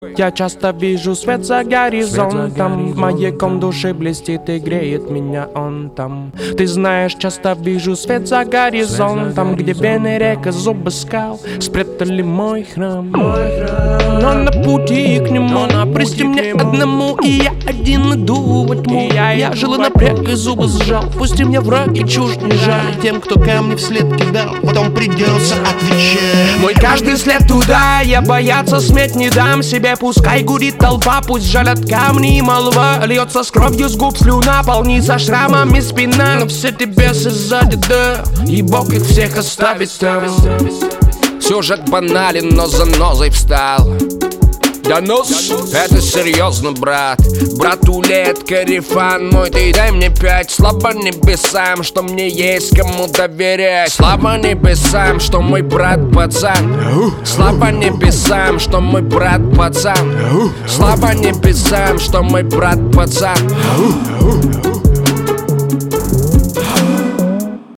Я часто вижу свет за горизонтом, маяком души блестит и греет меня он там. Ты знаешь, часто вижу свет за горизонтом, где вены рек и зубы скал спрятали мой храм. Но на пути к нему, прости мне одному, и я один иду во тьму. Я жил и напряг и зубы сжал, пусть и мне враг и чушь не жаль. Тем, кто камни вслед кидал, потом придется отвечать. Мой каждый след туда, я бояться сметь не дам себе. Пускай гудит толпа, пусть жалят камни и молва. Льется с кровью с губ слюна, полнится шрамами спина. Но все те бесы сзади, да, и Бог их всех оставит там. Сюжет банален, но занозой встал. Донос, это серьезно, брат. Братулет, корефан мой, ты дай мне 5. Слава небесам, что мне есть кому доверять. Слава небесам, что мой брат пацан. Слава небесам, что мой брат пацан. Слава небесам, что мой брат пацан.